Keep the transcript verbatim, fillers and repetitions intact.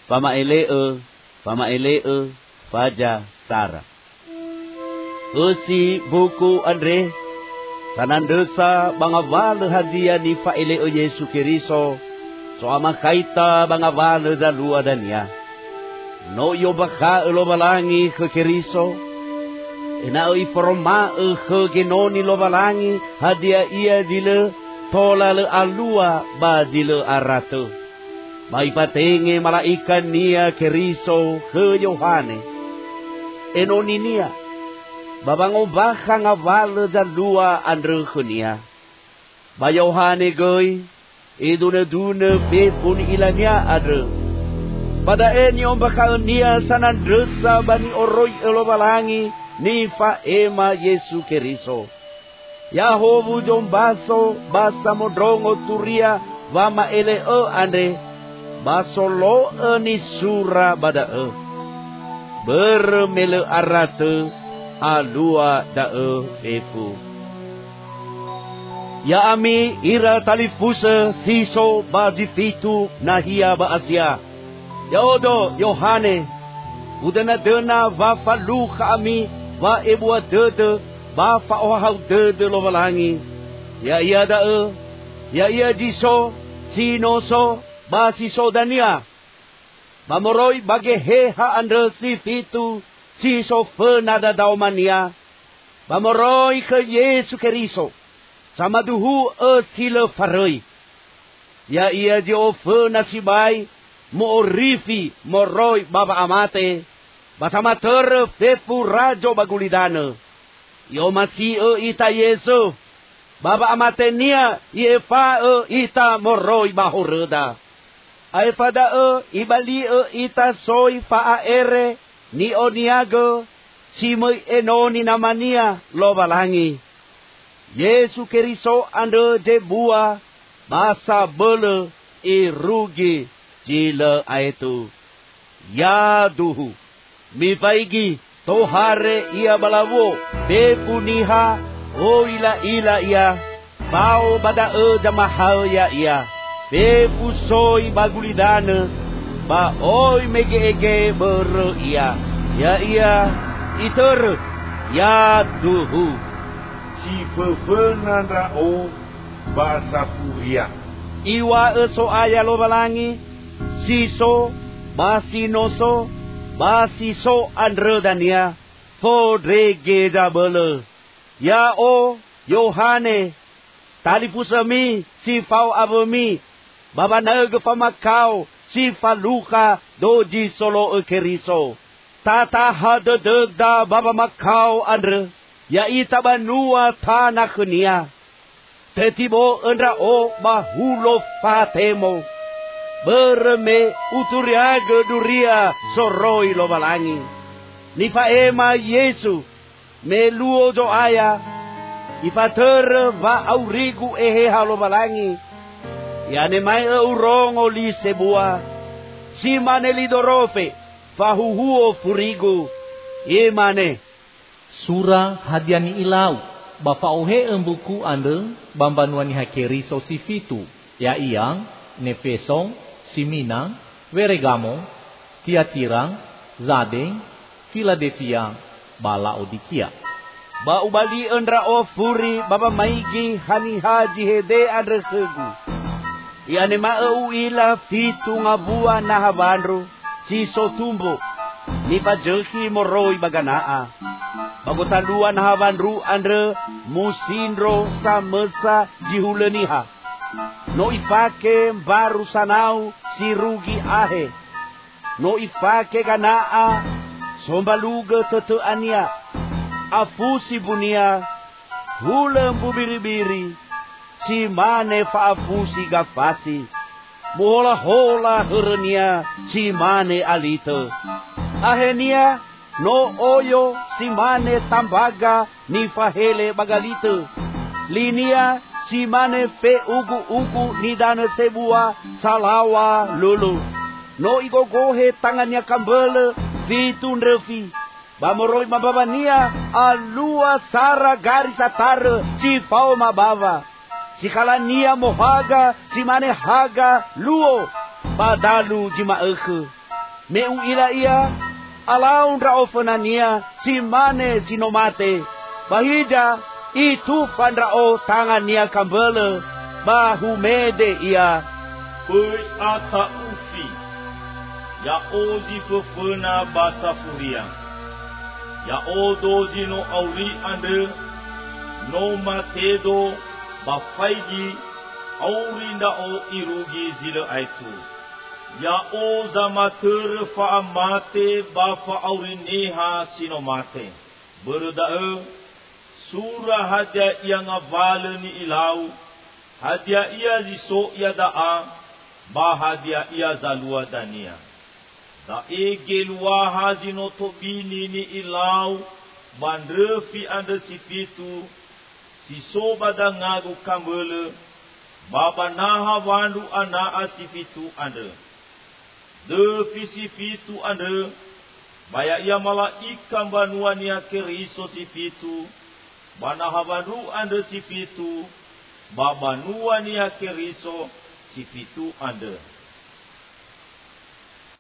pamaele e, pamaele e, faja sara. Usi buku Andre, sanandesa bangawala hadiah ni faile e Yesu Keriso, so amakaita bangawala zalua dania. No yo baka lo balangi ke Keriso, ina i forma e ke genoni lo balangi hadiah ia dile tola le alua ba dile aratu. Mai patenge malaikat nia Keriso ke Yohane. Enoni nia. Babango baka ngawala zalua andre kunia. Ba Yohane goy, iduna-duna bepun ilania adre. Pada enyo baka nia sanandresa bani oroi elo balangi ni fa ema Yesu Keriso. Yahobu jombaso basa modrongo turia wama ele e andre. Basolo e ni sura bada e. Bermele arate alua da e fefu. Ya ami ira talifuse siso bajifitu nahia ba Asia. Ya odo Yohane. Udana dena va falu kami va ebua dede va fa ohau dede lo balangi. Ya iya da e. Ya iya jiso sinoso ba si sodania. Mamoroi bage heha andre si fitu si sofena da daumania. Mamoroi ke Yesu Keriso. Sama duhu e sila faroi. Ya iya di ofena si bai mo orifi moroi baba amate. Basama tere fefu rajo bagulidane. Yo masih e ita Yesu. Baba amate nia ye fa e ita moroi bahoreda. Ai pada e ibali e ita soi fa ere ni oniago si moi enoni namania lo balangi. Yesu Keriso ande de bua basa bele e rugi jila aitu. Ya duhu mi paigi tohare ia balawo be puniha o ila ila ia bao bada e jamahal ya ia. Be pusoi bagulidane ba oi mege ege ber ia. Ya ia iter ya duhu si fefenanda o basa furia. Iwa eso aya lo balangi siso basinoso basiso andre dania podrege da bele. Ya o Yohane talipusami si fau abami baba nege famakau si faluka doji solo e Keriso. Tata hade degda baba makau andre. Ya ita banua tanah kenia. Tetibo endra o bahulo fatemo. Berme uturiaga duria soroi lo balangi. Nifa ema Yesu. Meluo jo aya. Ifa tere va aurigu ehe halo balangi. Ya ne mai e urongo li sebua. Si mane lidorofe. Fahuhuo furigu. Imane. Surah hadiani ilau. Bafa ohe embuku ande. Bambanuani hakeri so sifitu. Ya iyang. Nefesong. Simina. Veregamo. Tiatira. Zadeng. Philadelphia. Bala odikia. Ba ubali endra o furi baba maigi hani haji hede adre segu. Iane ma e uila fitu ngabua na habandro si sotumbo ni pajelki moroi baganaa. Bagotalua na habandru andre musindro samesa jihuleniha. No ifake baru sanau si rugi ahe. No ifake ganaa sombaluga teteania. Afusi bunia hula bubiri-biri si mane fa afusi gafasi mola hola hernia si mane alito ahenia no oyo si mane tambaga ni fahele bagalito linia si mane fe ugu-ugu ni dana sebua salawa lulu no igogohe tangannya kambele vitun refi. Bamoroi mababania alua sara garis atare si fao mabava. Si kalania mohaga si mane haga luo badalu jima eke. Meu ila ia, alaun rao fenania, si mane sinomate, bahida, itu pandrao tangan nia kambele, bahumede ia. Pui ata ufi, ya ozi fefena basa furia, ya odozi no auri ande, no matedo, bafaigi, auri nda o irugi zile aitu. Ya o zamater fa amate ba fa aurineha sinomate. Berdae surah hadia ia ngavale ni ilau. Hadia ia ziso ia daa. Ba hadia ia zalua dania. Da egelua hazino tobini ni ilau. Bandrefi anda sipitu. Siso badangadu kambele. Baba naha wandu ana asipitu anda. De visi fitu ande baya ia mala ikam banuan ya keriso si fitu bana habanu ande si fitu babanuan ya keriso si fitu ande.